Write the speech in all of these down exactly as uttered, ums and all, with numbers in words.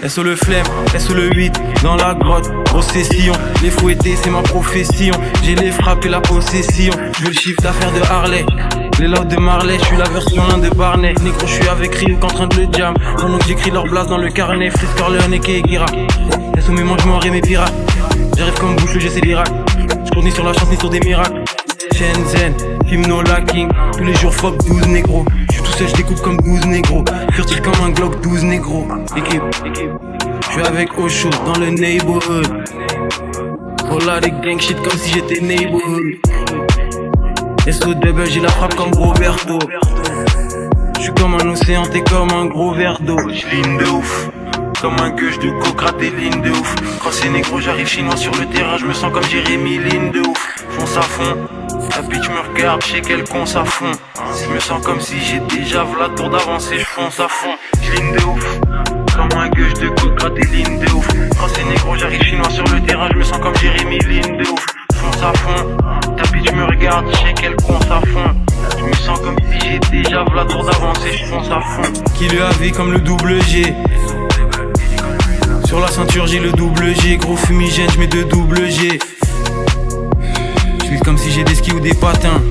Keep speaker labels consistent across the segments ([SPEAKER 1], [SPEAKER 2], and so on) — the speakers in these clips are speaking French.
[SPEAKER 1] S O le flemme, S O le huit, dans la grotte, grosse session. Les fouettés c'est ma profession, j'ai les frappes et la possession. Je veux le chiffre d'affaires de Harley, les lots de Marley, je suis la version un de Barney. Négro, je suis avec Ryuk en train de le jam. Pendant que j'écris leur blase dans le carnet, Frisk, Corleone et Kegira. S O mes manches, moi et mes pirates. J'arrive comme bouche, j'essaie l'Irak. Je compte ni sur la chance ni sur des miracles. Shenzhen, Hymno Lacking, tous les jours fuck douze négros. J'suis tout seul, j'découpe comme douze négros. Furtif comme un Glock, douze négros. Équipe, équipe. J'suis avec Osho dans le neighborhood. Oh là des gang shit comme si j'étais neighborhood. S O double, j'ai la frappe comme Roberto. J'suis comme un océan, t'es comme un gros verre d'eau. J'ligne de ouf, comme un gueuche de coke, des lignes de ouf. Quand c'est négro, j'arrive chinois sur le terrain, je me sens comme Jérémy, ligne de ouf. Fonce à fond, la bitch me regarde, je sais qu'elle conce à fond. Je me sens comme si j'ai déjà v'la tour d'avance et je fonce à fond. J'ligne de ouf, comme un gueuche de coke, des lignes de ouf. Quand c'est négro, j'arrive chinois sur le terrain, je me sens comme Jérémy, ligne de ouf. Fonce à fond, ta bitch me regarde, je sais qu'elle conce à fond. Je me sens comme si j'ai déjà v'la tour d'avance et je fonce à fond. Qui lui a vu comme le double G. Sur la ceinture j'ai le double G, gros fumigène, j'mets deux double G. J'vis comme si j'ai des skis ou des patins.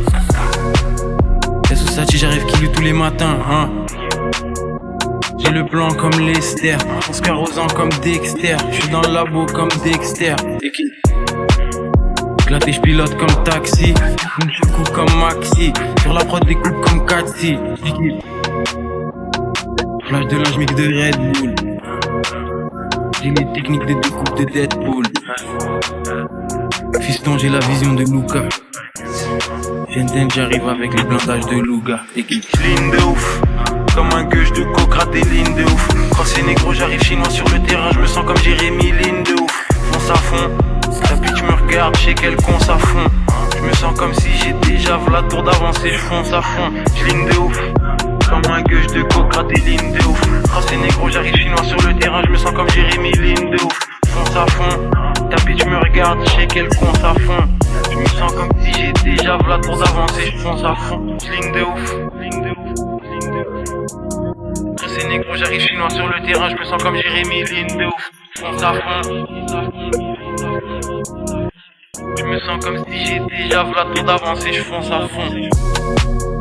[SPEAKER 1] S O Sachi, j'arrive kilo tous les matins, hein. J'ai le plan comme Lester, Oscar Rosan comme Dexter. J'suis dans le labo comme Dexter. Éclaté, j'pilote comme taxi. Une coupe comme Maxi. Sur la prod des coupes comme Katsi. Flash de linge mix de Red Bull. J'ai les techniques des deux coupes de Deadpool. Fiston, j'ai la vision de Luca. Shenzhen, j'arrive avec les plantages de Luga. Équipe ligne de ouf, comme un gueuche de coke, des lignes de ouf. Quand c'est négro, j'arrive chinois sur le terrain, je me sens comme Jérémy, ligne de ouf. Fonce à fond, la bitch me regarde, je sais qu'elle conce à fond. Je me sens comme si j'ai déjà v'la tour d'avance et je fonce à fond. J'ligne de ouf, comme un gueuche de coke, des lignes de ouf. Quand c'est négro, j'arrive chinois sur le terrain, je me sens comme Jérémy, ligne de ouf. Fonce à fond, ta bitch me regarde, je sais qu'elle conce à fond. Je me sens comme si j'ai déjà v'la tour d'avance et je fonce à fond. J'ligne de ouf, ligne de ouf, ligne de ouf. Quand c'est négro, j'arrive chinois sur le terrain, je me sens comme Jérémy, ligne de ouf. Fonce à fond. Je me sens comme si j'ai déjà v'la tour d'avance et je fonce à fond.